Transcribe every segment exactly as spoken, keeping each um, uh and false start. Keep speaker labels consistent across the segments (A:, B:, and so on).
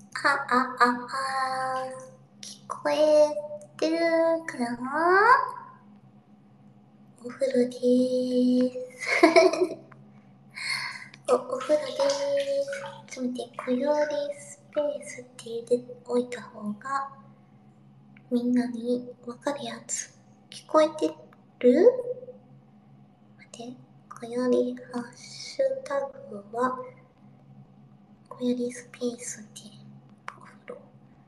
A: あ、あ、あ、あ、聞こえてるかな？お風呂でーす。お、お風呂でーす。ちょっと待って、こよりスペースって入れておいた方が、みんなにわかるやつ。聞こえてる？待って、こよりハッシュタグは、こよりスペースでお風呂。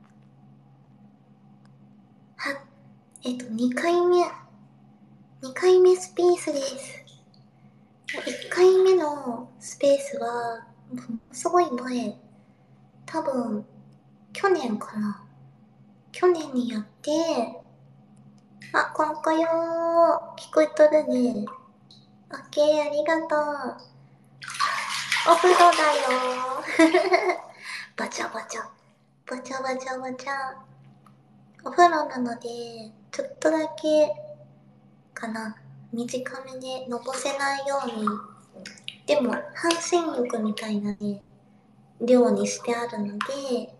A: は、えっと、にかいめ。にかいめスペースです。いっかいめのスペースは、すごい前、多分、去年かな。去年にやって、あ、こんこよー。聞こえとるね。オッケー、ありがとう。お風呂だよー。バチャバチャ。バチャバチャバチャ。お風呂なので、ちょっとだけ、かな。短めでのぼせないように。でも、半身浴みたいなね、量にしてあるので、よ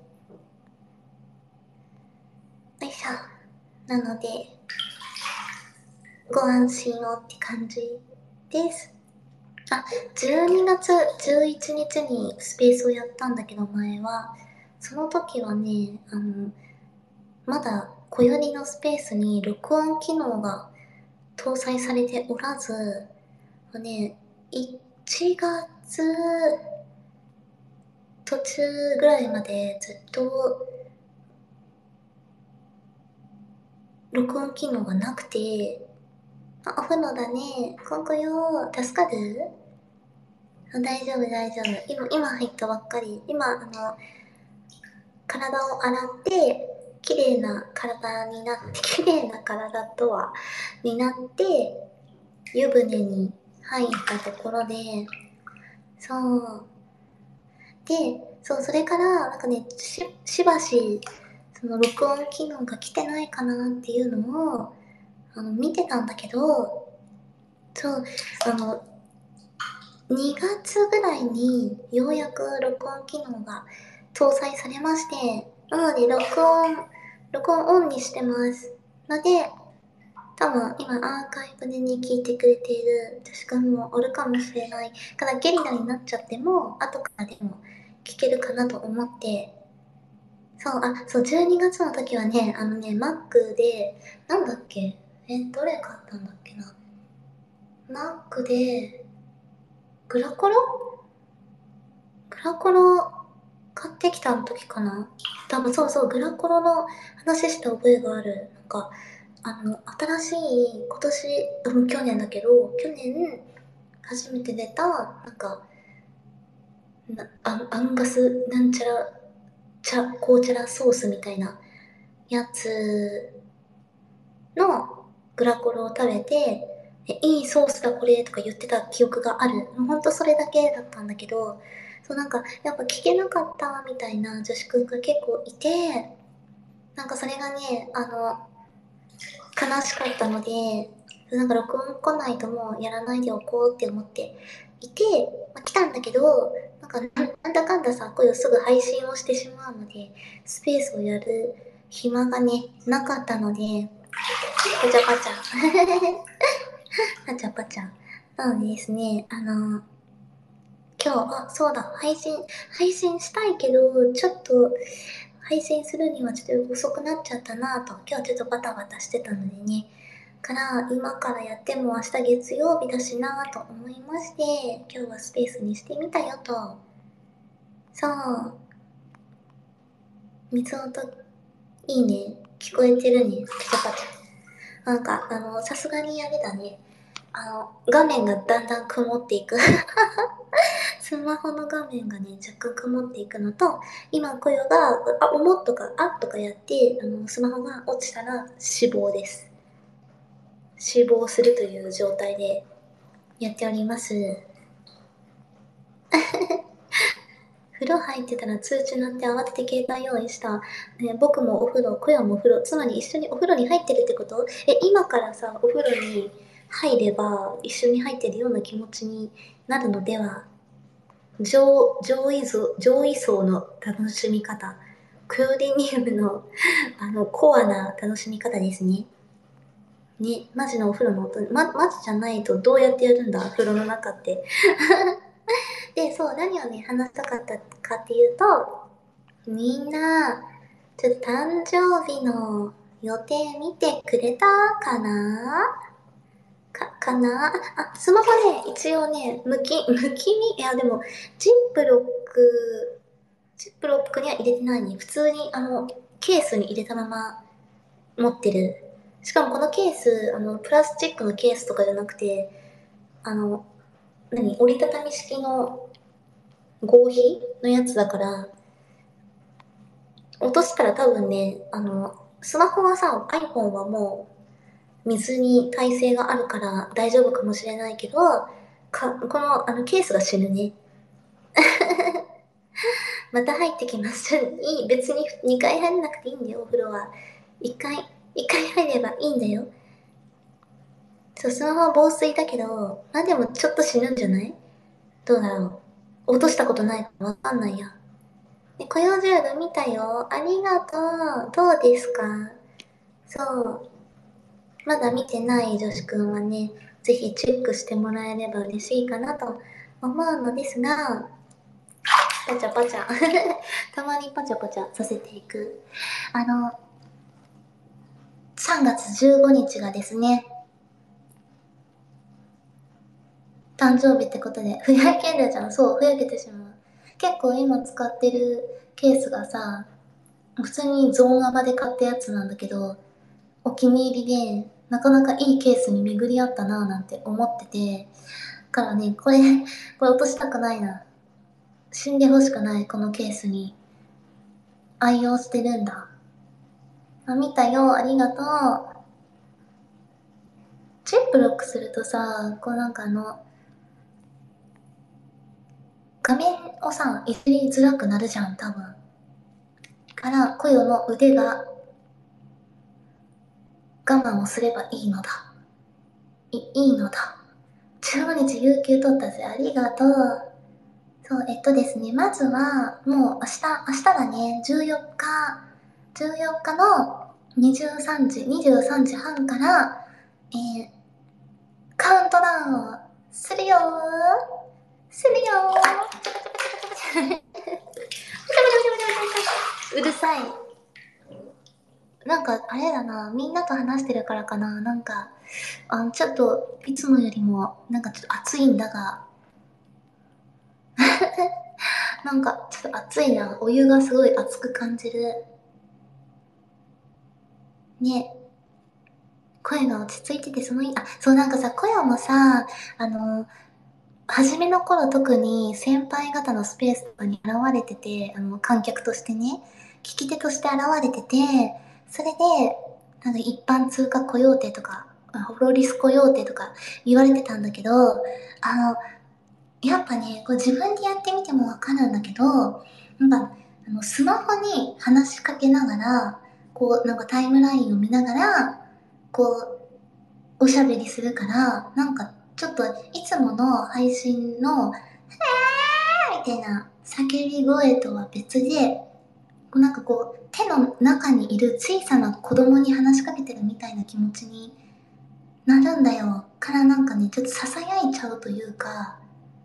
A: いしょ。なので、ご安心をって感じです。あ、じゅうにがつじゅういちにちにスペースをやったんだけど、前は。その時はね、あの、まだ小よりのスペースに録音機能が搭載されておらず、ね、いちがつ途中ぐらいまでずっと録音機能がなくて、あ、お風呂だね。こんこよ。助かる？あ、大丈夫、大丈夫。今、今入ったばっかり。今、あの、体を洗って、綺麗な体になって、綺麗な体とは、になって、湯船に入ったところで、そう。で、そう、それから、なんかね、し、しばし、その録音機能が来てないかなっていうのを、あの、見てたんだけど、そう、あの、にがつぐらいにようやく録音機能が搭載されまして、なので録音、録音オンにしてます。ので、多分今アーカイブでね、聞いてくれている確かもおるかもしれないからゲリラになっちゃっても、後からでも聞けるかなと思って、そう、あ、そう、じゅうにがつの時はね、あのね、Mac で、なんだっけえ、どれ買ったんだっけな。Mac で、グラコログラコロ買ってきた時かな。多分そうそう、グラコロの話した覚えがある。なんか、あの、新しい、今年、うん、去年だけど、去年、初めて出た、なんか、なアンアンガスなんちゃら、チャ、コーチャラソースみたいなやつのグラコロを食べて、えいいソースだこれとか言ってた記憶がある。ほんとそれだけだったんだけど、そうなんか、やっぱ聞けなかったみたいな女子くんが結構いて、なんかそれがね、あの、悲しかったので、なんか録音来ないともうやらないでおこうって思っていて、まあ、来たんだけど、なんかなんだかんださ、こういうすぐ配信をしてしまうので、スペースをやる暇がね、なかったので、パチャパチャ。パチャパチャ。なのでですね、あの、今日、あ、そうだ、配信、配信したいけど、ちょっと、配信するにはちょっと遅くなっちゃったなと、今日ちょっとバタバタしてたのでね、から、今からやっても明日月曜日だしなと思いまして、今日はスペースにしてみたよと。そう、水音、いいね。聞こえてるね。パチャパチャ。なんか、あの、さすがにあれだね。あの、画面がだんだん曇っていく。スマホの画面がね、若干曇っていくのと、今、こよが、あ、おもっとか、あっとかやって、あの、スマホが落ちたら死亡です。死亡するという状態でやっております。風呂入ってたら通知鳴って慌てて携帯用意した。ね、僕もお風呂、小屋もお風呂、つまり一緒にお風呂に入ってるってこと？え、今からさ、お風呂に入れば一緒に入ってるような気持ちになるのでは？上、上位層、上位層の楽しみ方。 クオリニウムのあのコアな楽しみ方ですね。ね、マジのお風呂の音、ま、マジじゃないとどうやってやるんだ、風呂の中って。で、そう、何をね、話したかったかっていうと、みんな、ちょっと誕生日の予定見てくれたかなか、かなあ、スマホね、一応ね、むき、むきに、いやでも、ジップロック、ジップロックには入れてないね。普通に、あの、ケースに入れたまま持ってる。しかもこのケース、あの、プラスチックのケースとかじゃなくて、あの、何折りたたみ式の合皮のやつだから、落としたら多分ね、あの、スマホはさ、iPhone はもう水に耐性があるから大丈夫かもしれないけど、かこのあのケースが死ぬね。また入ってきます。いい、別ににかい入らなくていいんだよ、お風呂は。いっかい、いっかい入ればいいんだよ。そう、スマホは防水だけど、まあでもちょっと死ぬんじゃない？どうだろう。落としたことないからわかんないや。で、雇用ジュール見たよ。ありがとう。どうですか？そう。まだ見てない女子くんはね、ぜひチェックしてもらえれば嬉しいかなと思うのですが、パチャパチャ。たまにパチャパチャさせていく。あの、さんがつじゅうごにちがですね、誕生日ってことで、ふやけんだじゃん。そう、ふやけてしまう。結構今使ってるケースがさ、普通にゾーンアマで買ったやつなんだけど、お気に入りで、なかなかいいケースに巡り合ったなぁなんて思ってて、だからね、これ、これ落としたくないな。死んでほしくない、このケースに。愛用してるんだ。あ、見たよ、ありがとう。チップロックするとさ、こうなんかあの、画面をさ、いじりづらくなるじゃん、多分。から、コヨの腕が我慢をすればいいのだ。い、いいのだ。じゅうごにち有給取ったぜ、ありがとう。そう、えっとですね、まずは、もう明日、明日だね、じゅうよっか、じゅうよっかのにじゅうさんじ、にじゅうさんじはんから、えー、カウントダウンするよーするよーうるさい。なんか、あれだな、みんなと話してるからかな、なんか、あの、ちょっと、いつもよりも、なんかちょっと暑いんだが、なんか、ちょっと暑いな、お湯がすごい熱く感じる。ね、声が落ち着いててそのいい、あ、そうなんかさ、声もさ、あの、初めの頃特に先輩方のスペースとかに現れてて、あの、観客としてね、聞き手として現れてて、それで、なんか一般通過雇用手とか、ホロリス雇用手とか言われてたんだけど、あの、やっぱね、こう自分でやってみてもわかるんだけど、なんか、あの、スマホに話しかけながら、こう、なんかタイムラインを見ながら、こう、おしゃべりするから、なんか、ちょっと、いつもの配信の、みたいな叫び声とは別で、こうなんかこう、手の中にいる小さな子供に話しかけてるみたいな気持ちになるんだよ。からなんかね、ちょっと囁いちゃうというか、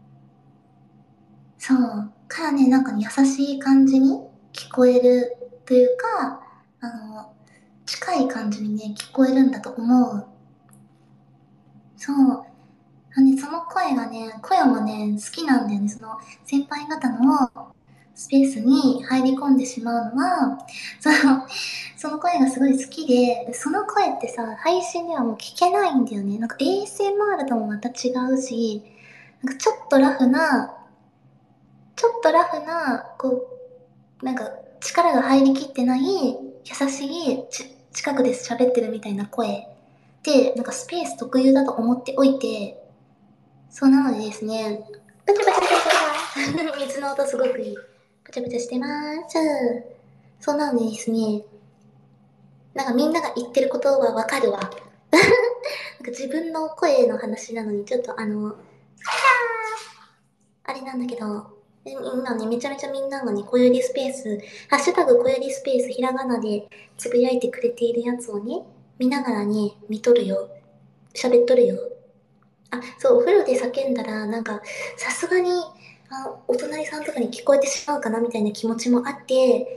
A: そう。からね、なんかね、優しい感じに聞こえるというか、あの、近い感じにね、聞こえるんだと思う。そう。なんで、その声がね、声もね、好きなんだよね。その、先輩方のスペースに入り込んでしまうのは、その、その声がすごい好きで、でその声ってさ、配信ではもう聞けないんだよね。なんか エーエスエムアール ともまた違うし、なんかちょっとラフな、ちょっとラフな、こう、なんか力が入りきってない優しいち近くで喋ってるみたいな声で、なんかスペース特有だと思っておいて、そうなのでですね、パチャパチャパチャパチャ水の音すごくいい。パチャパチャしてまーす。そうなのでですね、なんかみんなが言ってることはわかるわ。なんか自分の声の話なのにちょっとあの、あれなんだけど、 で今ね、めちゃめちゃみんながね、小よりスペース、ハッシュタグ小よりスペース、ひらがなでつぶやいてくれているやつをね、見ながらね、見とるよ。喋っとるよ。あ、そう、お風呂で叫んだら、なんか、さすがに、あ、お隣さんとかに聞こえてしまうかなみたいな気持ちもあって、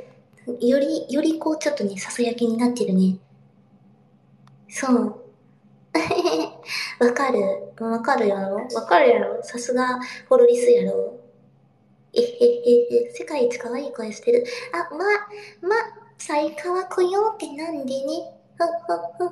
A: より、よりこう、ちょっとね、ささやきになってるね。そう。わかる。わかるやろわかるやろさすが、ホロリスやろ。えへへへ、世界一可愛い声してる。あ、ま、ま、才川来ようってなんでね。ふふふ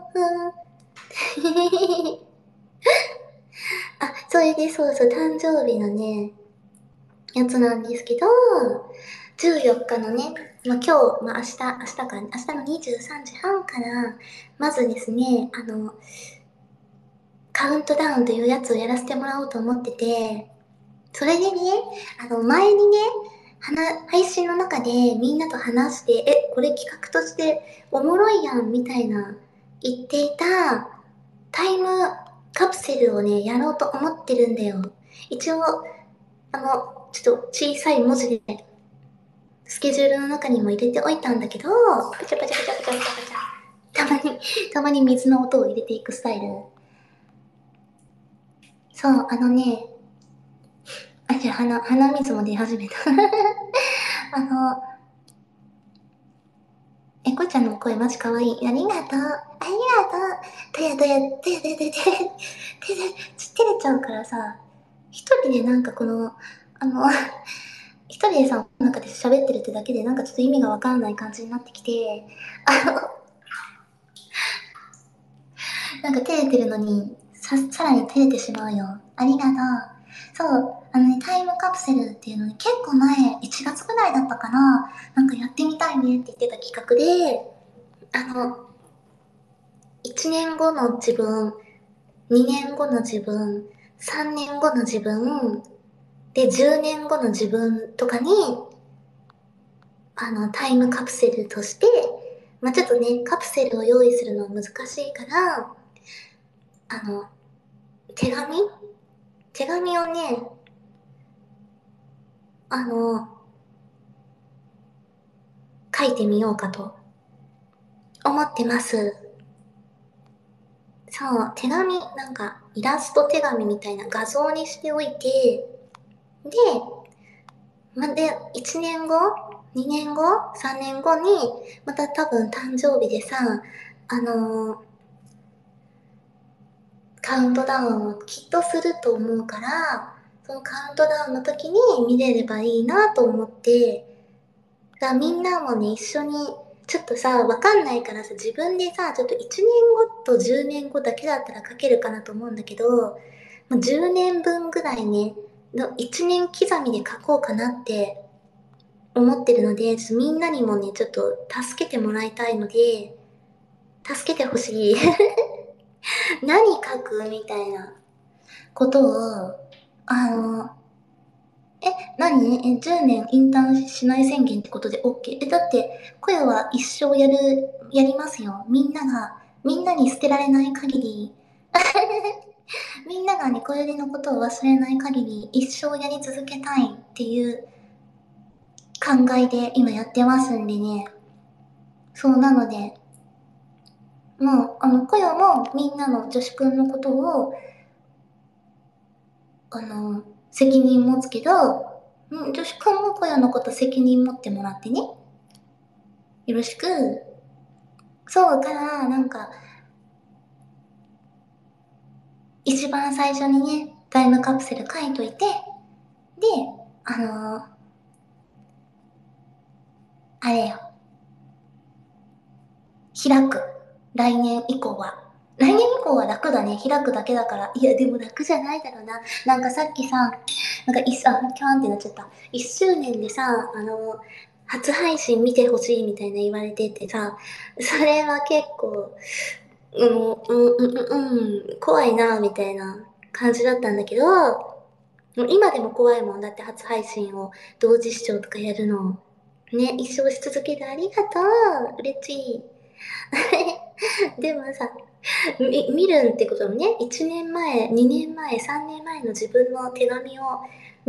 A: ふ。あ、それでそうそう、誕生日のね、やつなんですけど、じゅうよっかのね、まあ、今日、まあ、明日、明日か、明日のにじゅうさんじはんから、まずですね、あの、カウントダウンというやつをやらせてもらおうと思ってて、それでね、あの、前にね、配信の中でみんなと話して、え、これ企画としておもろいやん、みたいな言っていたタイムカプセルをね、やろうと思ってるんだよ。一応、あの、ちょっと小さい文字でスケジュールの中にも入れておいたんだけど、パチャパチャパチャパチャパチャパチャ。たまに、たまに水の音を入れていくスタイル。そう、あのね、あ、じゃあ鼻、鼻水も出始めた。あの、えこちゃんの声マジ可愛い。ありがとう。ありがとう。どやどや、どやどやどやどや、手で、照れちゃうからさ、一人でなんかこの、あの、一人でさ、なんかで喋ってるってだけでなんかちょっと意味がわからない感じになってきて、あの、なんか照れてるのに、さ、さらに照れてしまうよ。ありがとう。そう、あのね、タイムカプセルっていうのに結構前、いちがつぐらいだったかな、なんかやってみたいねって言ってた企画で、あの、いちねんごの自分、にねんごの自分、さんねんごの自分、で、じゅうねんごの自分とかに、あの、タイムカプセルとして、まあ、ちょっとね、カプセルを用意するのは難しいから、あの、手紙手紙をね、あの、書いてみようかと思ってます。そう、手紙、なんか、イラスト手紙みたいな画像にしておいて、で、まあ、で、いちねんご ?に 年後 ?さん 年後に、また多分誕生日でさ、あのーカウントダウンをきっとすると思うから、そのカウントダウンの時に見れればいいなと思って、だからみんなもね、一緒に、ちょっとさ、わかんないからさ、自分でさ、ちょっといちねんごとじゅうねんごだけだったら書けるかなと思うんだけど、まあじゅうねんぶんぐらいね、のいちねん刻みで書こうかなって思ってるので、みんなにもね、ちょっと助けてもらいたいので、助けてほしい。何書くみたいなことを、あの、え、何え、じゅうねんインターンしない宣言ってことで OK？ え、だって、声は一生やる、やりますよ。みんなが、みんなに捨てられない限り、みんながね、小よりのことを忘れない限り、一生やり続けたいっていう考えで今やってますんでね。そうなので、もう、あの、小よもみんなの女子くんのことを、あの、責任持つけど、うん女子くんも小よのこと責任持ってもらってね。よろしく。そうから、なんか、一番最初にね、タイムカプセル書いといて、で、あのー、あれよ、開く。来年以降は。来年以降は楽だね。開くだけだから。いや、でも楽じゃないだろうな。なんかさっきさ、なんかいっ、あ、キャーンってなっちゃった。いっしゅうねんでさ、あの、初配信見てほしいみたいな言われててさ、それは結構、うん、うん、うん、うん、怖いな、みたいな感じだったんだけど、もう今でも怖いもんだって初配信を同時視聴とかやるの。ね、一生し続けてありがとう。嬉しい。でもさ、み見るってこともね、いちねんまえ、にねんまえ、さんねんまえの自分の手紙を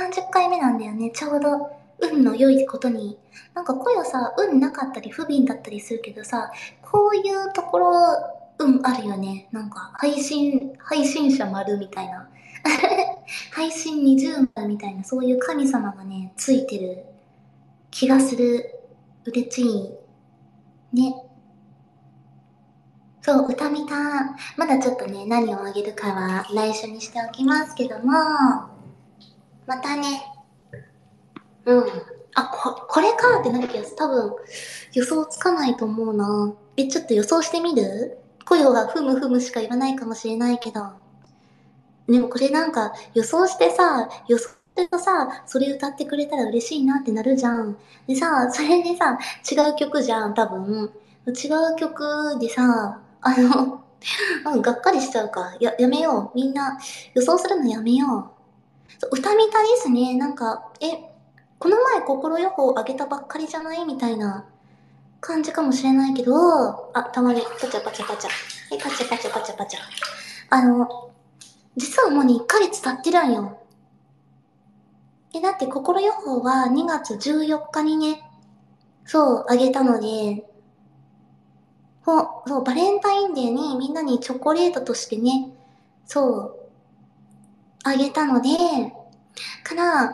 A: さんじゅっかいめなんだよね、ちょうど。運の良いことに。なんか声はさ、運なかったり不憫だったりするけどさ、こういうところ、運あるよね。なんか、配信、配信者丸みたいな。配信二重丸みたいな、そういう神様がね、ついてる気がする。嬉しい。ね。そう、歌みた。まだちょっとね、何をあげるかは内緒にしておきますけども、またね、うん。あ、こ、これかってなるけど、多分、予想つかないと思うな。え、ちょっと予想してみる？コヨがふむふむしか言わないかもしれないけど。でもこれなんか、予想してさ、予想してとさ、それ歌ってくれたら嬉しいなってなるじゃん。でさ、それでさ、違う曲じゃん、多分。違う曲でさ、あの、うん、がっかりしちゃうか。や、やめよう。みんな、予想するのやめよう。そう歌みたですね。なんか、え、この前心予報あげたばっかりじゃないみたいな感じかもしれないけど、あ、たまに、パチャパチャパチャ。え、パチャパチャパチャパチャ。あの、実はもうね、いっかげつ経ってるんよ。え、だって心予報はにがつじゅうよっかにね、そう、あげたので、ほ、そう、バレンタインデーにみんなにチョコレートとしてね、そう、あげたので、から、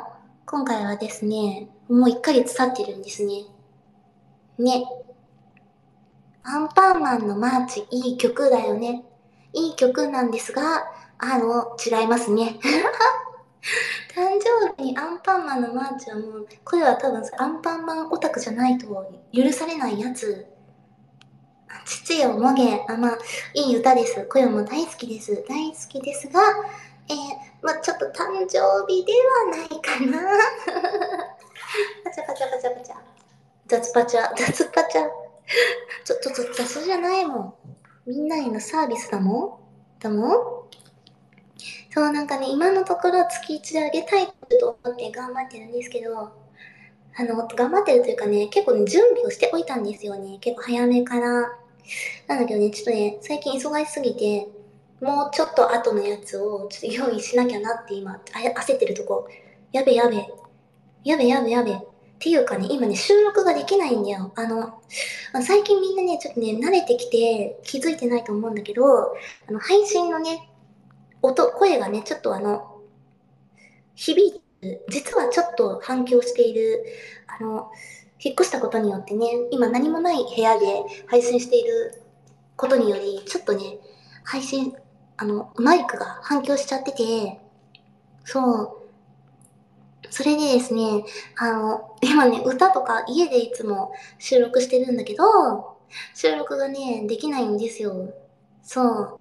A: 今回はですね、もういっかげつ経ってるんですね。ね。アンパンマンのマーチ、いい曲だよね。いい曲なんですが、あの、違いますね。誕生日にアンパンマンのマーチはもう、これは多分アンパンマンオタクじゃないと許されないやつ。父よもげ、あ、まあ、いい歌です。声も大好きです。大好きですが、えー、まあちょっと誕生日ではないかな。パチャパチャパチャパチャ。雑パチャ、雑パチャ。ちょっと雑じゃないもん。みんなへのサービスだもん。だもん。そう、なんかね、今のところ月いちであげたいと思って頑張ってるんですけど、あの、頑張ってるというかね、結構ね、準備をしておいたんですよね。結構早めから。なんだけどね、ちょっとね、最近忙しすぎて、もうちょっと後のやつをちょっと用意しなきゃなって今、あ焦ってるとこ。やべやべ。やべやべやべ。っていうかね、今ね、収録ができないんだよ。あの、最近みんなね、ちょっとね、慣れてきて気づいてないと思うんだけど、あの、配信のね、音、声がね、ちょっとあの、響いてる。実はちょっと反響している。あの、引っ越したことによってね、今何もない部屋で配信していることにより、ちょっとね、配信、あの、マイクが反響しちゃってて、そう。それでですね、あの、今ね、歌とか家でいつも収録してるんだけど、収録がね、できないんですよ。そう。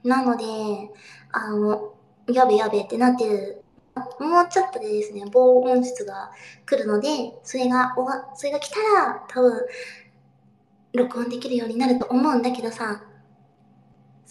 A: なので、あの、やべやべってなってる。もうちょっとでですね、防音室が来るので、それが終わ、それが来たら、多分、録音できるようになると思うんだけどさ、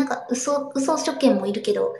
A: なんか嘘、嘘初見もいるけど。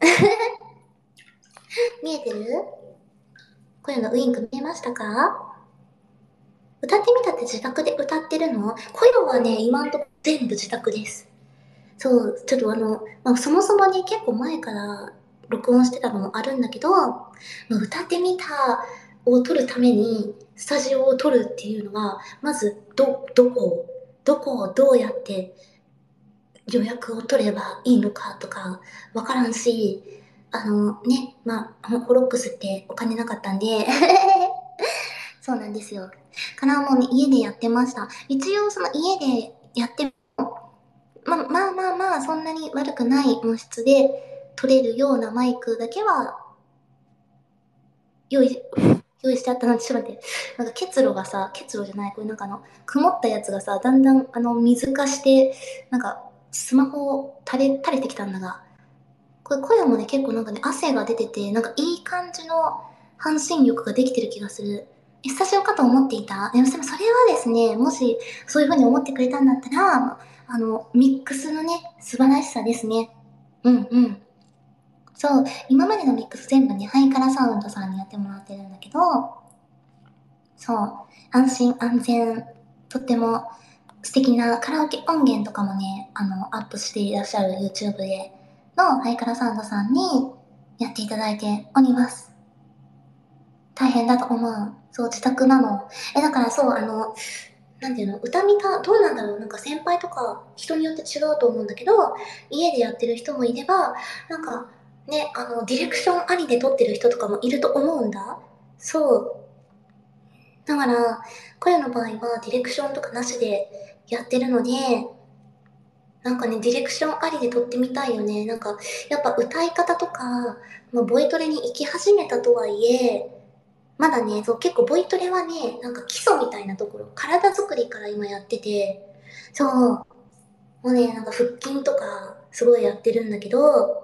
A: 見えてる？こういうのウインク見えましたか？歌ってみたって自宅で歌ってるの？こういうのはね、今んとこ全部自宅です。そう、ちょっとあの、まあ、そもそもね、結構前から録音してたのもあるんだけど、まあ、歌ってみたを撮るために、スタジオを撮るっていうのは、まず、ど、どこを、どこをどうやって予約を取ればいいのかとか、わからんし、あのね、まあ、ホロックスってお金なかったんで、そうなんですよ。からもうね、家でやってました。一応その家でやってま、まあまあまあ、そんなに悪くない音質で撮れるようなマイクだけは用意、用意してあったので、ちょっと待って。なんか結露がさ、結露じゃない、これなんかあの、曇ったやつがさ、だんだんあの、水化して、なんか、スマホ垂れ、垂れてきたんだが、これ声もね、結構なんかね、汗が出てて、なんかいい感じの半身浴ができてる気がする。え、スタジオかと思っていた？でもそれはですね、もしそういう風に思ってくれたんだったら、あの、ミックスのね、素晴らしさですね。うんうん。そう、今までのミックス全部ね、ハイカラサウンドさんにやってもらってるんだけど、そう、安心安全、とっても素敵なカラオケ音源とかもね、あの、アップしていらっしゃる YouTube でのハイカラサウンドさんにやっていただいております。大変だと思う。そう、自宅なの。え、だからそう、あの、なんていうの、歌見た、どうなんだろう、なんか先輩とか人によって違うと思うんだけど、家でやってる人もいれば、なんかね、あの、ディレクションありで撮ってる人とかもいると思うんだ。そう。だから、声の場合はディレクションとかなしでやってるので、なんかね、ディレクションありで撮ってみたいよね。なんか、やっぱ歌い方とか、まあ、ボイトレに行き始めたとはいえ、まだね、そう、結構ボイトレはね、なんか基礎みたいなところ、体作りから今やってて、そう、もうね、なんか腹筋とかすごいやってるんだけど、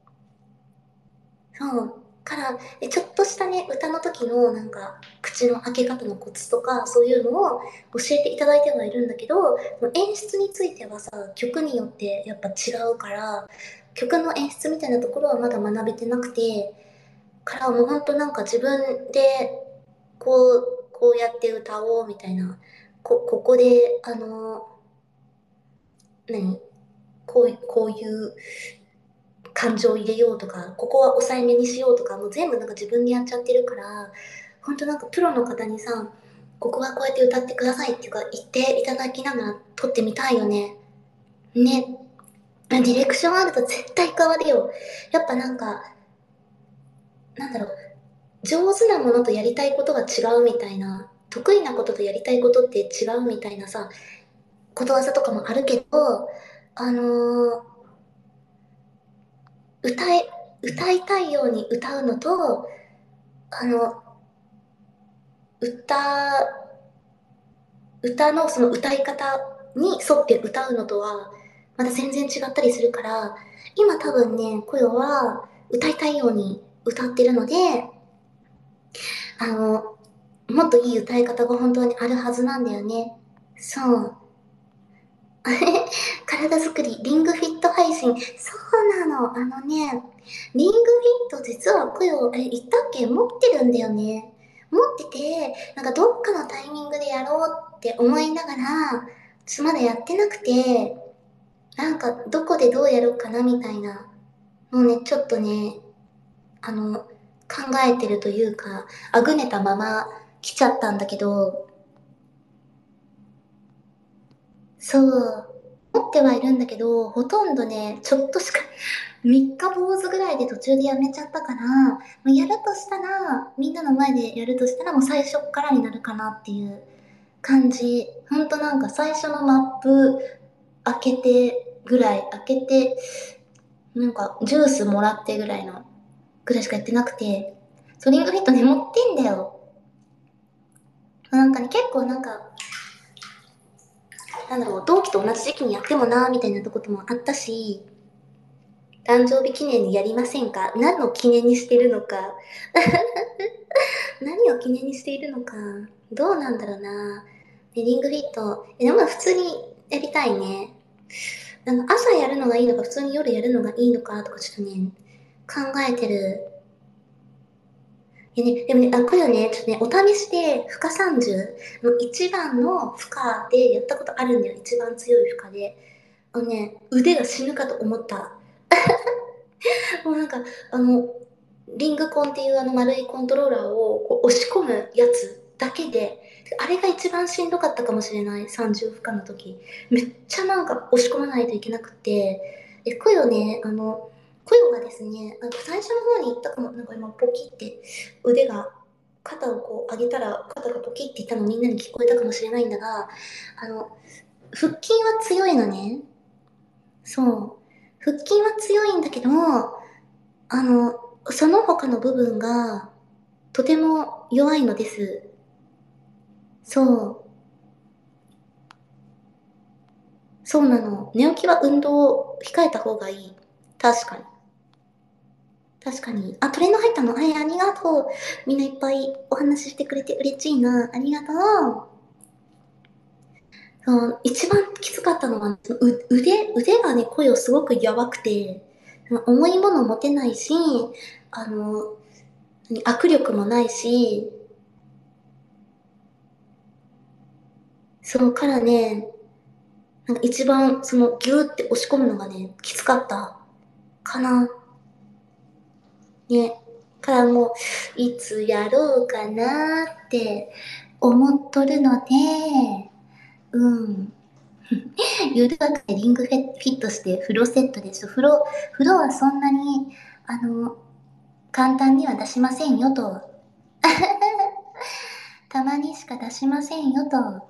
A: そう、から、でちょっとしたね、歌の時のなんか、口の開け方のコツとか、そういうのを教えていただいてはいるんだけど、演出についてはさ、曲によってやっぱ違うから、曲の演出みたいなところはまだ学べてなくて、からもうほんとなんか自分で、こう、こうやって歌おうみたいな、こ、ここで、あの、何こう、こういう感情を入れようとか、ここは抑えめにしようとか、もう全部なんか自分でやっちゃってるから、ほんとなんかプロの方にさ、ここはこうやって歌ってくださいっていうか言っていただきながら撮ってみたいよね。ね。ディレクションあると絶対変わるよ。やっぱなんか、なんだろう、上手なものとやりたいことが違うみたいな、得意なこととやりたいことって違うみたいなさ、ことわざとかもあるけど、あのー歌い、歌いたいように歌うのと、あの、歌、歌のその歌い方に沿って歌うのとは、また全然違ったりするから、今多分ね、声は歌いたいように歌ってるので、あの、もっといい歌い方が本当にあるはずなんだよね。そう。体作り、リングフィット配信。そうなの。あのね、リングフィット実は声を、え、言ったっけ持ってるんだよね。 持ってて、なんかどっかのタイミングでやろうって思いながら、ちょっとまだやってなくて、なんかどこでどうやろうかなみたいな、もうね、ちょっとね、あの、考えてるというか、あぐねたまま来ちゃったんだけど、そう、持ってはいるんだけど、ほとんどね、ちょっとしか、みっか坊主ぐらいで途中でやめちゃったから、もうやるとしたら、みんなの前でやるとしたらもう最初っからになるかなっていう感じ。ほんとなんか最初のマップ開けてぐらい、開けて、なんかジュースもらってぐらいの、ぐらいしかやってなくて、ソリングフィットね、持ってんだよ。なんかね、結構なんか、なんだろう、同期と同じ時期にやってもなーみたいなこともあったし、誕生日記念にやりませんか？何の記念にしてるのか。何を記念にしているのか。どうなんだろうな。でリングフィット。え、でも普通にやりたいね。なんか朝やるのがいいのか、普通に夜やるのがいいのかとかちょっとね、考えてる。いやね、でもね、あ、これはね、ちょっとね、お試しで、負荷さんじゅうの一番の負荷でやったことあるんだよ。一番強い負荷で。あのね、腕が死ぬかと思った。もうなんか、あの、リングコンっていうあの丸いコントローラーをこう押し込むやつだけで、あれが一番しんどかったかもしれない、さんじゅう負荷の時。めっちゃなんか押し込まないといけなくて、で、コヨね、あの、コヨがですね、なんか最初の方に言ったかも、なんか今ポキって腕が、肩をこう上げたら肩がポキって言ったのみんなに聞こえたかもしれないんだが、あの、腹筋は強いのね。そう。腹筋は強いんだけど、あの、その他の部分がとても弱いのです。そう。そうなの。寝起きは運動を控えた方がいい。確かに。確かに。あ、トレンド入ったの？はい、ありがとう。みんないっぱいお話ししてくれて嬉しいな。ありがとう。そう、一番きつかったのは、う腕、腕がね、声をすごくやばくて、重いもの持てないし、あの、握力もないし、そうからね、なんか一番そのギューって押し込むのがね、きつかったかな。ね。からもう、いつやろうかなって思っとるので、うん。夜学でリングフィットして風呂セットです。風呂、風呂はそんなに、あの、簡単には出しませんよと。たまにしか出しませんよと。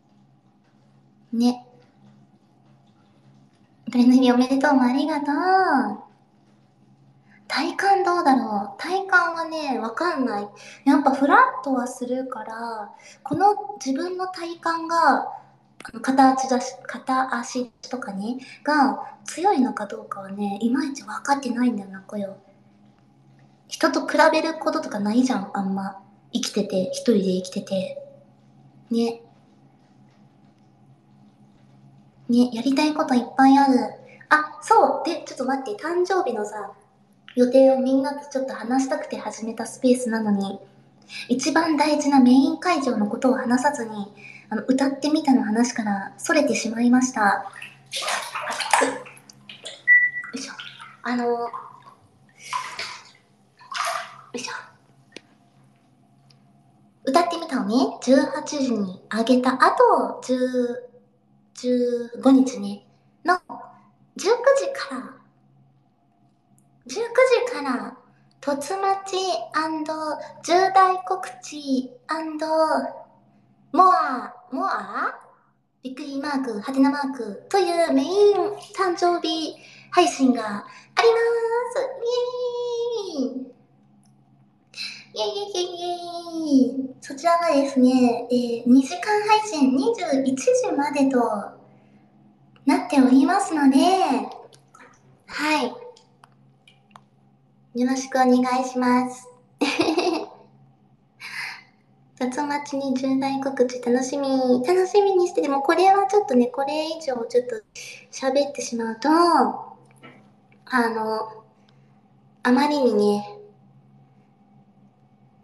A: ね。とりの日おめでとうもありがとう。体感どうだろう。体感はね、わかんない。やっぱフラットはするから、この自分の体感が、あの片足出し、片足とかね、が強いのかどうかはね、いまいち分かってないんだよな、こよ。人と比べることとかないじゃん、あんま。生きてて、一人で生きてて。ね、ね、やりたいこといっぱいある。あ、そう。で、ちょっと待って、誕生日のさ、予定をみんなとちょっと話したくて始めたスペースなのに、一番大事なメイン会場のことを話さずに、あの、歌ってみたの話から逸れてしまいました。よいしょ。あの、よいしょ。歌ってみたをね、じゅうはちじにあげた後、じゅう、じゅうごにちね、のじゅうくじから、じゅうくじから、突待ち重大告知モア、モアびっくりマーク、ハテナマークというメイン誕生日配信があります。イエーイイエイイエイイエイイエイそちらがですね、えー、にじかん配信にじゅういちじまでとなっておりますので、はい。よろしくお願いします。夏待ちに重大告知楽しみ、楽しみにして、でもこれはちょっとね、これ以上ちょっと喋ってしまうと、あの、あまりにね、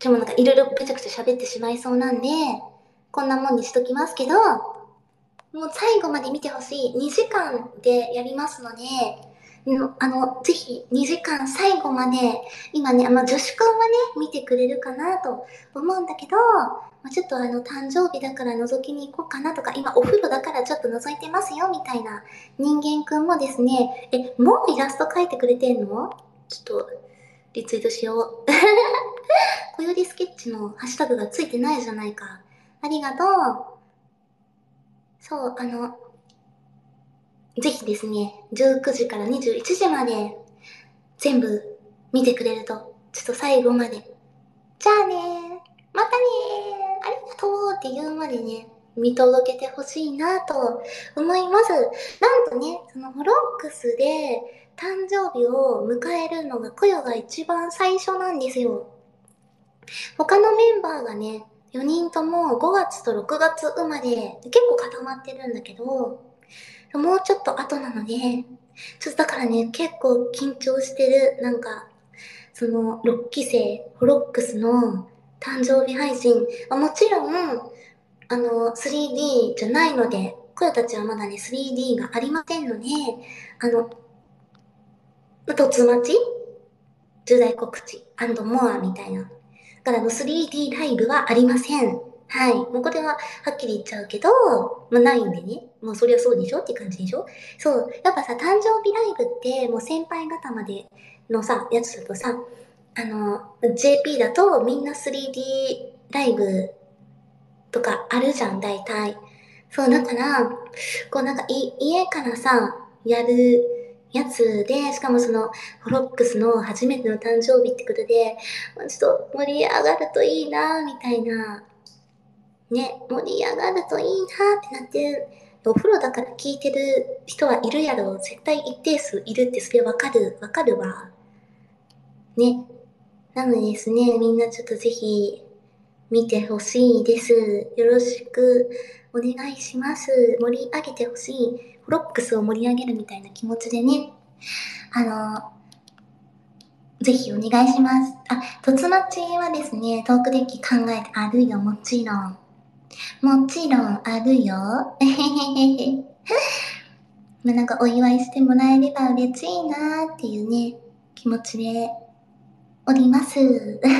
A: でもなんかいろいろぺちゃくちゃ喋ってしまいそうなんで、こんなもんにしときますけど、もう最後まで見てほしい。にじかんでやりますので、あの、ぜひにじかん最後まで、今ね、まあ、女子くんはね、見てくれるかなと思うんだけど、まあ、ちょっとあの、誕生日だから覗きに行こうかなとか、今お風呂だからちょっと覗いてますよ、みたいな人間くんもですね、え、もうイラスト描いてくれてんの？ちょっと、リツイートしよう。こよりスケッチのハッシュタグがついてないじゃないか。ありがとう。そう、あの、ぜひですね、じゅうくじからにじゅういちじまで全部見てくれると、ちょっと最後まで、じゃあねー、またねー、ありがとうって言うまでね、見届けてほしいなと思います。なんとね、そのフロックスで誕生日を迎えるのがコヨが一番最初なんですよ。他のメンバーがね、よにんともごがつとろくがつ生まれ、結構固まってるんだけど、もうちょっと後なので、ちょっとだからね、結構緊張してる。なんか、そのろっきせい、ホロックスの誕生日配信、もちろん、あの、スリーディー じゃないので、コヨたちはまだね、スリーディー がありませんので、あの、突待ち重大告知モアみたいな。だからの スリーディー ライブはありません。はい。もうこれははっきり言っちゃうけど、まあないんでね。もうそりゃそうでしょって感じでしょ。そう。やっぱさ、誕生日ライブってもう先輩方までのさ、やつだとさ、あの、ジェーピー だとみんな スリーディー ライブとかあるじゃん、大体。そう、だから、こうなんかい家からさ、やるやつで、しかもその、フロックスの初めての誕生日ってことで、ちょっと盛り上がるといいなみたいな。ね、盛り上がるといいなってなってる。お風呂だから聞いてる人はいるやろ。絶対一定数いるってそれわかる、わかるわ。ね。なのでですね、みんなちょっとぜひ、見てほしいです。よろしくお願いします。盛り上げてほしい。フロックスを盛り上げるみたいな気持ちでね。あの、ぜひお願いします。あ、突待ちはですね、トークデッキ考えてあるよ、もちろん。もちろんあるよ。えへへへ。まあ、なんかお祝いしてもらえれば嬉しいなーっていうね、気持ちでおります。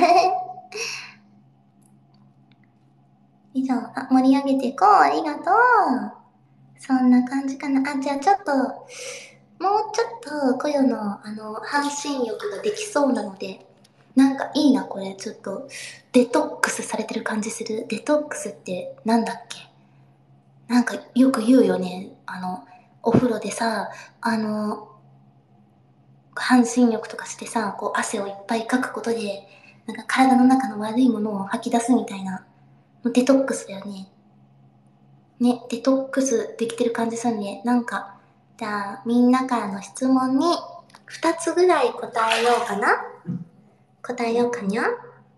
A: 以上、あ、盛り上げていこう。ありがとう。そんな感じかな。あ、じゃあちょっと、もうちょっと、コヨの、あの、半身浴ができそうなので、なんかいいな、これ。ちょっと、デトックスされてる感じする。デトックスってなんだっけ？なんかよく言うよね。あの、お風呂でさ、あの、半身浴とかしてさ、こう汗をいっぱいかくことで、なんか体の中の悪いものを吐き出すみたいな。デトックスだよね。ね、デトックスできてる感じするね。なんか、じゃあ、みんなからの質問にふたつぐらい答えようかな。答えようかにゃ。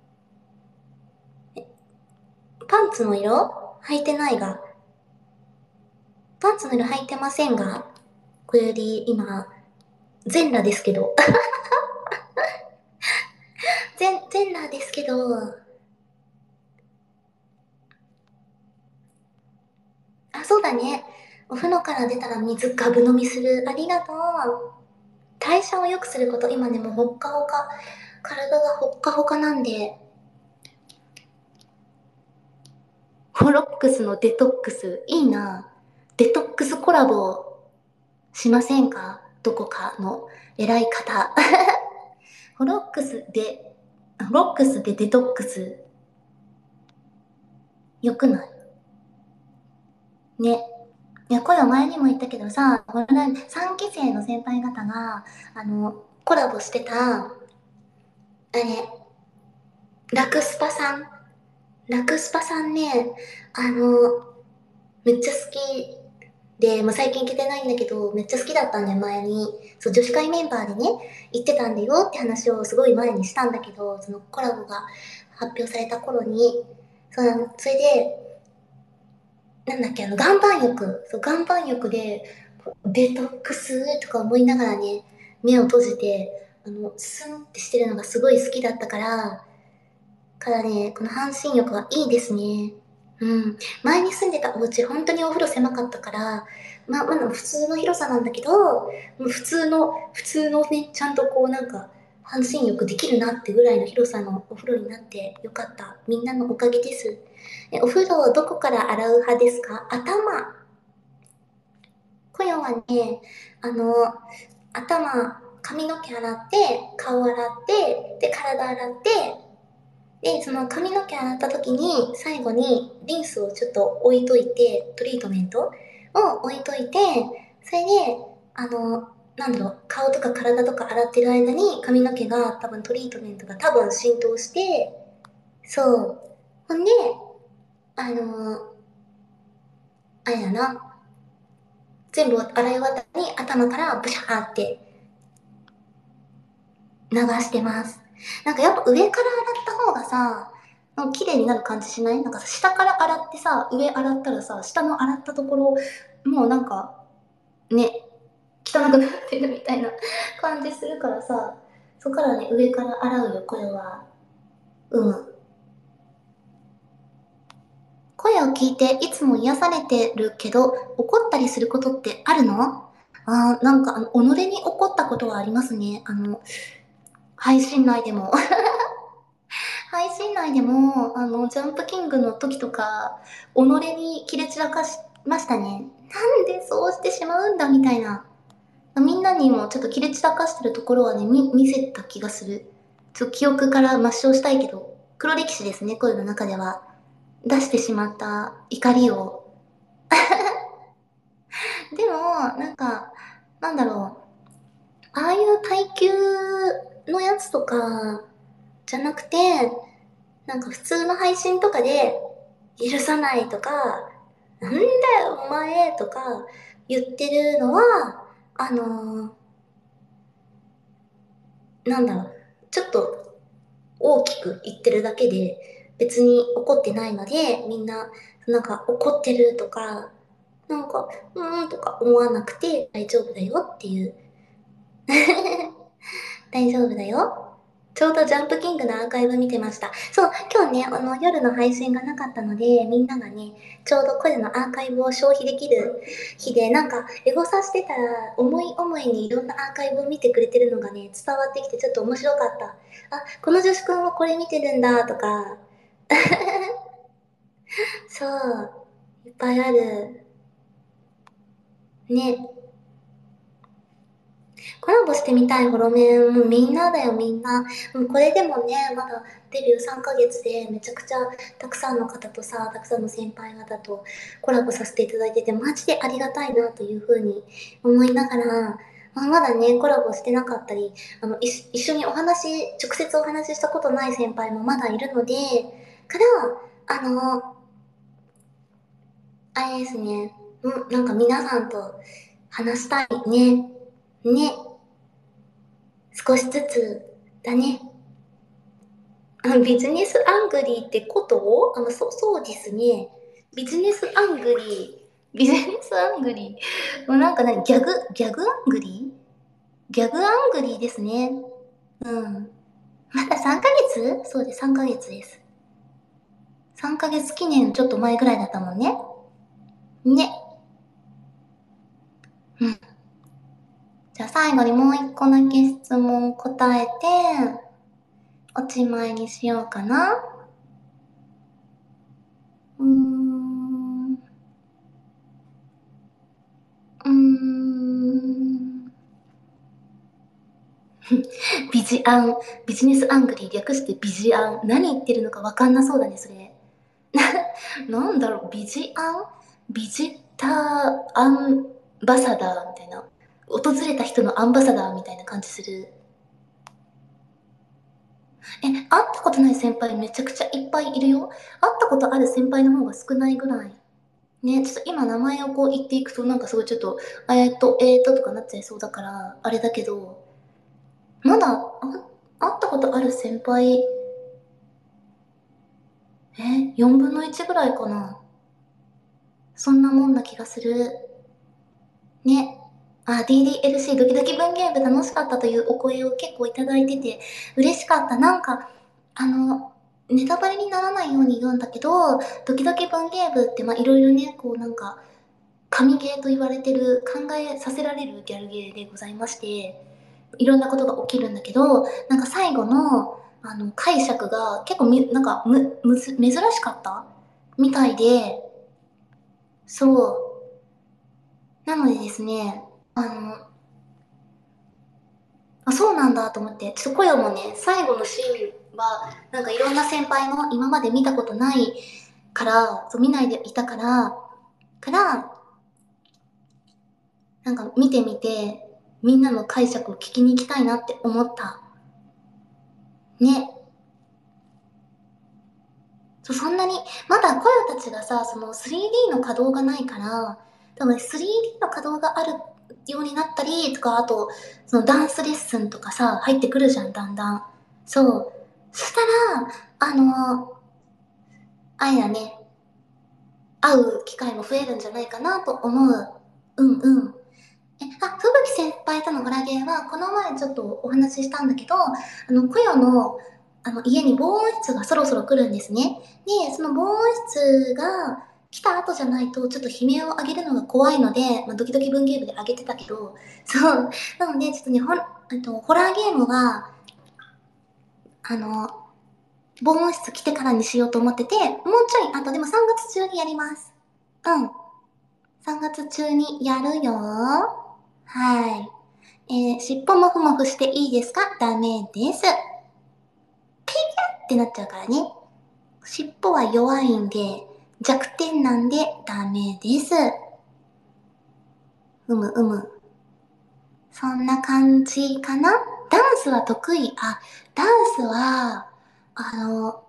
A: パンツの色履いてないが。パンツの色履いてませんが。これより今、全裸ですけど。全、全裸ですけど。あ、そうだね。お風呂から出たら水ガブ飲みする。ありがとう。代謝を良くすること、今ね、もうほっかほか。体がほっかほかなんで、フロックスのデトックス、いいな。デトックスコラボしませんか？どこかの偉い方。フロックスで、フロックスでデトックス、よくない？ね。いや、これは前にも言ったけどさ、これさんきせいの先輩方が、あの、コラボしてた、あれ、ラクスパさん。ラクスパさんね、あの、めっちゃ好きで、まあ、最近行けてないんだけど、めっちゃ好きだったんだよ、前に。そう、女子会メンバーでね、行ってたんだよって話をすごい前にしたんだけど、そのコラボが発表された頃に、そのそれで、なんだっけ、あの、岩盤浴、そう、岩盤浴で、デトックスとか思いながらね、目を閉じて、あの、スンってしてるのがすごい好きだったから、 からね、この半身浴はいいですね。うん。前に住んでたお家、本当にお風呂狭かったから、まあ、まあ、普通の広さなんだけど、もう普通の、普通のね、ちゃんとこうなんか、半身浴できるなってぐらいの広さのお風呂になってよかった。みんなのおかげです。え、お風呂をどこから洗う派ですか？頭。コヨはね、あの、頭、髪の毛洗って、顔洗って、で、体洗って、で、その髪の毛洗った時に、最後にリンスをちょっと置いといて、トリートメントを置いといて、それで、あの、なんだろう、顔とか体とか洗ってる間に髪の毛が多分トリートメントが多分浸透して、そう。ほんで、あの、あれやな、全部洗い終わった後に頭からブシャーって流してます。なんかやっぱ上から洗った方がさ、なんか綺麗になる感じしない？なんか下から洗ってさ、上洗ったらさ、下の洗ったところ、もうなんか、ね、汚くなってるみたいな感じするからさ、そこからね、上から洗うよ、これは。うん。声を聞いていつも癒されてるけど、怒ったりすることってあるの？あー、なんか、あの、己に怒ったことはありますね。あの、配信内でも。配信内でも、あの、ジャンプキングの時とか、己に切れ散らかしましたね。なんでそうしてしまうんだみたいな。みんなにもちょっと切れ散らかしてるところはね、見見せた気がする。ちょっと記憶から抹消したいけど、黒歴史ですね、声の中では。出してしまった怒りを。でも、なんか、なんだろう。ああいう耐久のやつとか、じゃなくて、なんか普通の配信とかで、許さないとか、なんだよお前とか言ってるのは、あのー、なんだろう、ちょっと大きく言ってるだけで、別に怒ってないので、みんな、なんか怒ってるとか、なんか、うーんとか思わなくて大丈夫だよっていう。大丈夫だよ。ちょうどジャンプキングのアーカイブ見てました。そう、今日ね、あの、夜の配信がなかったので、みんながね、ちょうど声のアーカイブを消費できる日で、なんか、エゴサしてたら、思い思いにいろんなアーカイブを見てくれてるのがね、伝わってきてちょっと面白かった。あ、この女子くんはこれ見てるんだ、とか。そう、いっぱいある。ね。コラボしてみたいホロメン、もうみんなだよ、みんな。もうこれでもね、まだデビューさんかげつでめちゃくちゃたくさんの方とさ、たくさんの先輩方とコラボさせていただいてて、マジでありがたいなというふうに思いながら、まあ、まだね、コラボしてなかったり、あの、一一緒にお話、直接お話ししたことない先輩もまだいるので、から、あの、あれですね、うん、なんか皆さんと話したいね。ね。少しずつだね。あ、ビジネスアングリーってことあの、そ、そうですね。ビジネスアングリー。ビジネスアングリー。もうなんか何ギャグ、ギャグアングリーギャグアングリーですね。うん。まださんかげつそうです、さんかげつです。さんかげつ記念ちょっと前ぐらいだったもんね。ね。うん。じゃあ最後にもう一個だけ質問答えて、おしまいにしようかな。うーん。うーん。ビジアン、ビジネスアングリー略してビジアン。何言ってるのかわかんなそうだね、それ。なんだろう、ビジアンビジターアンバサダーみたいな。訪れた人のアンバサダーみたいな感じする。え、会ったことない先輩めちゃくちゃいっぱいいるよ。会ったことある先輩の方が少ないぐらい。ね、ちょっと今名前をこう言っていくとなんかすごいちょっと、えーっと、えーっととかなっちゃいそうだから、あれだけど、まだ、あ、会ったことある先輩、え、よんぶんのいちぐらいかな。そんなもんな気がする。ね。あ、ディーディーエルシー ドキドキ文芸部楽しかったというお声を結構いただいてて嬉しかった。なんか、あの、 ネタバレにならないように言うんだけど、ドキドキ文芸部ってまあいろいろね、こうなんか、神ゲーと言われてる、考えさせられるギャルゲーでございまして、いろんなことが起きるんだけど、なんか最後の、あの、解釈が結構み、なんかむ、むず、珍しかったみたいで、そう。なのでですね、あの、あ、そうなんだと思って、ちょっとコヨもね、最後のシーンは、なんかいろんな先輩の今まで見たことないから、そう見ないでいたから、から、なんか見てみて、みんなの解釈を聞きに行きたいなって思った。ね。そう、そんなに、まだコヨたちがさ、その スリーディー の稼働がないから、多分 スリーディー の稼働があるようになったりとか、あと、そのダンスレッスンとかさ、入ってくるじゃん、だんだん。そう。そしたら、あの、あれだね、会う機会も増えるんじゃないかなと思う。うんうん。え、あ、吹雪先輩とのホラゲーは、この前ちょっとお話ししたんだけど、あの、コヨの、あの、家に防音室がそろそろ来るんですね。で、その防音室が来た後じゃないと、ちょっと悲鳴を上げるのが怖いので、まあ、ドキドキ文芸部で上げてたけど、そう。なので、ちょっとね、ほん、えっと、ホラーゲームは、あの、防音室来てからにしようと思ってて、もうちょい、あとでもさんがつ中にやります。うん。さんがつ中にやるよ。はい。えー、尻尾もふもふしていいですか？ダメです。ってなっちゃうからね。尻尾は弱いんで、弱点なんでダメです。うむうむ。そんな感じかな。ダンスは得意。あ、ダンスは、あの、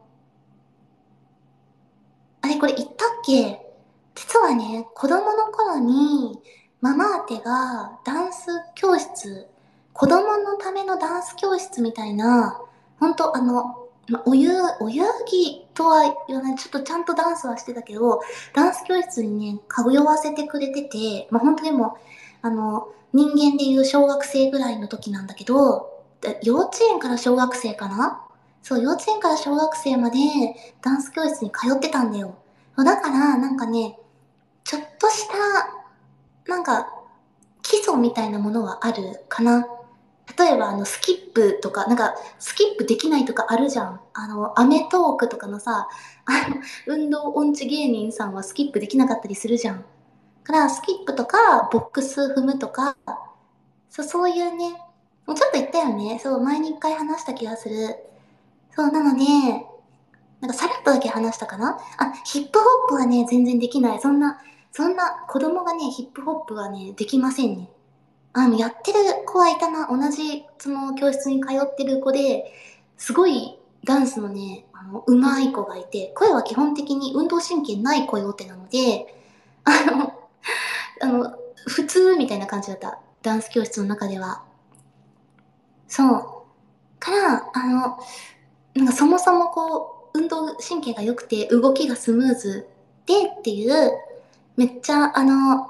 A: あれこれ言ったっけ？実はね、子供の頃に、ママ当てがダンス教室、子供のためのダンス教室みたいな、ほんとあの、まお湯、お遊戯とは言わない、ちょっとちゃんとダンスはしてたけど、ダンス教室にね、通わせてくれてて、まあ、ほんとでも、あの、人間でいう小学生ぐらいの時なんだけど、幼稚園から小学生かな。そう、幼稚園から小学生までダンス教室に通ってたんだよ。だから、なんかね、ちょっとした、なんか、基礎みたいなものはあるかな。例えば、あの、スキップとか、なんか、スキップできないとかあるじゃん。あの、アメトーークとかのさ、あの、運動音痴芸人さんはスキップできなかったりするじゃん。だから、スキップとか、ボックス踏むとか、そう、そういうね、もうちょっと言ったよね。そう、前に一回話した気がする。そう、なので、なんかさらっとだけ話したかなあ、ヒップホップはね、全然できない。そんな、そんな子供がね、ヒップホップはね、できませんね。あの、やってる子はいたな。同じ、その教室に通ってる子で、すごいダンスのね、あの、上手い子がいて、声は基本的に運動神経ない声をてなので、あの、あの、普通みたいな感じだった。ダンス教室の中では。そう。から、あの、なんかそもそもこう、運動神経が良くて動きがスムーズでっていう、めっちゃあの、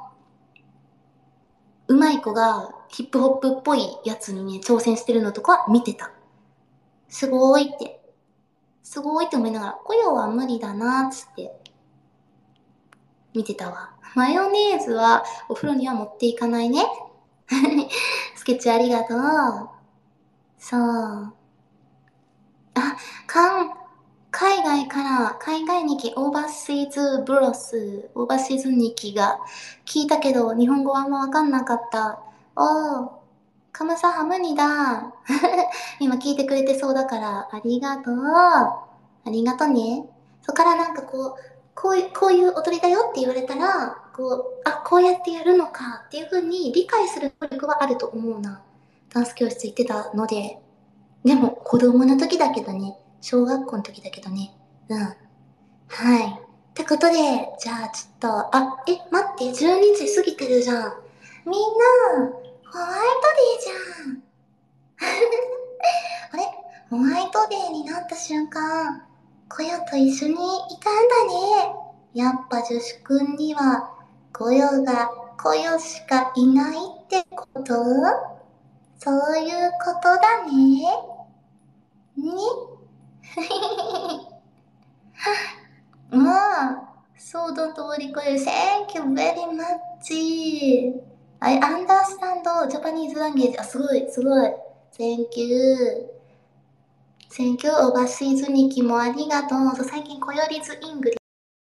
A: 上手い子がヒップホップっぽいやつにね、挑戦してるのとか見てた。すごーいって。すごーいって思いながら、雇用は無理だなーっつって見てたわ。マヨネーズはお風呂には持っていかないね。スケッチありがとう。そう。あ、かん、海外から、海外にき、オーバーシーズブロス、オーバーシーズ日記が聞いたけど、日本語はあんまわかんなかった。おー、カムサハムニだ。今聞いてくれてそうだから、ありがとう。ありがとね。そっからなんかこう、こういう、こういう踊りだよって言われたら、こう、あ、こうやってやるのかっていう風に理解する能力はあると思うな。ダンス教室行ってたので。でも、子供の時だけどね。小学校の時だけどね。うん。はい。ってことで、じゃあちょっと、あ、え、待って、じゅうにじ過ぎてるじゃん。みんな、ホワイトデーじゃん。あれホワイトデーになった瞬間、コヨと一緒にいたんだね。やっぱ女子くんには、コヨがコヨしかいないってこと？そういうことだね。ねまあ、そう、don't worry, thank you very much. I understand Japanese language. あ、すごい、すごい。Thank you. Thank you, オーバーシーズにきもありがとう。そう、最近、コヨリズイングリ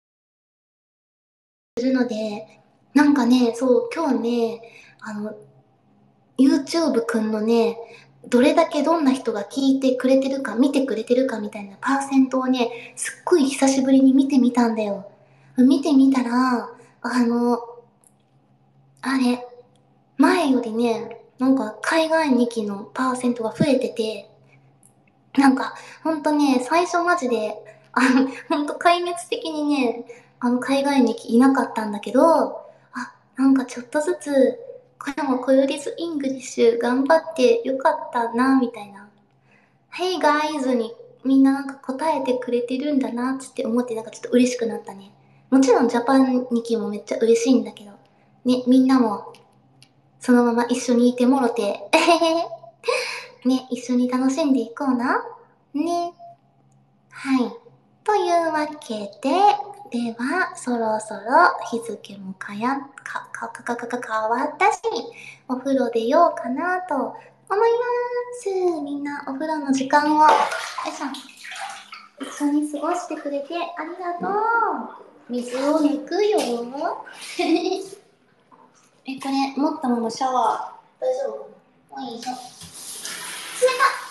A: するので、なんかね、そう、今日ね、あの、YouTube くんのね、どれだけどんな人が聞いてくれてるか、見てくれてるかみたいなパーセントをね、すっごい久しぶりに見てみたんだよ。見てみたら、あの、あれ、前よりね、なんか海外にきのパーセントが増えてて、なんか、ほんとね、最初マジで、あの、ほんと壊滅的にね、あの、海外にきいなかったんだけど、あ、なんかちょっとずつ、これもコヨリズイングリッシュ頑張ってよかったな、みたいな。Hey guys にみんななんか答えてくれてるんだな、つって思ってなんかちょっと嬉しくなったね。もちろんジャパンにきもめっちゃ嬉しいんだけど、ね、みんなもそのまま一緒にいてもろて、えへへ。ね、一緒に楽しんでいこうな。ね。はい。というわけで、では、そろそろ日付もかや、か、か、か、か、か、か、変わったし、お風呂出ようかなと思います。みんなお風呂の時間を、よいしょ、一緒に過ごしてくれてありがとう。水を抜くよ。え、これ、持ったままシャワー、大丈夫？よいしょ。冷た！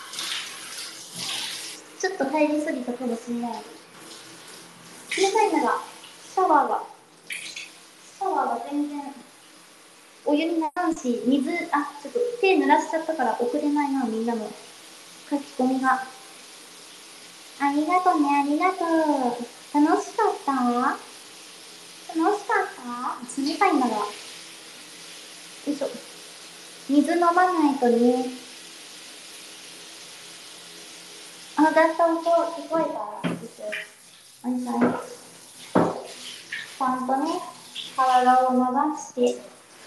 A: ちょっと入りすぎたかもしれない。冷たいなら、シャワーが、シャワーが全然、お湯にならんし、水、あ、ちょっと手濡らしちゃったから送れないな、みんなの書き込みが。ありがとうね、ありがとう。楽しかった？楽しかった？冷たいなら、よいしょ。水飲まないとね。あ、だった音聞こえた？よいしょ。おいしょ。ちゃんとね、体を伸ばして、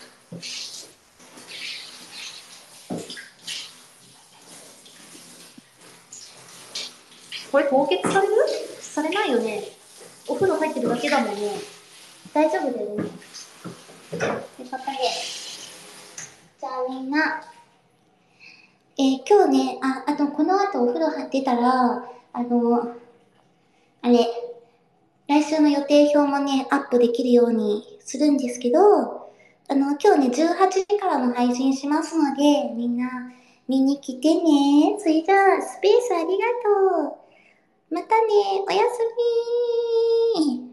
A: これ凍結される？されないよね。お風呂入ってるだけだもんね。大丈夫だよね。よかったね。じゃあみんな、えー、今日ね、あ、あとこの後お風呂入ってたら、あの、あれ、来週の予定表もね、アップできるようにするんですけど、あの、今日ね、じゅうはちじからの配信しますので、みんな見に来てね。それじゃあ、スペースありがとう。またね、おやすみー。